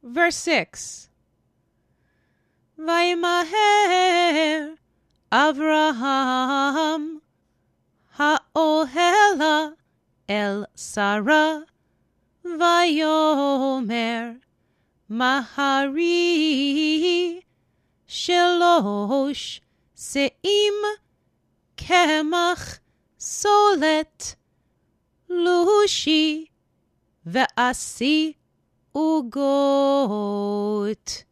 Verse 6. Vaymaher Avraham ha'ohela el Sarah vayomer mahari shelosh se'im kemach solet lushi ve'asi ugot.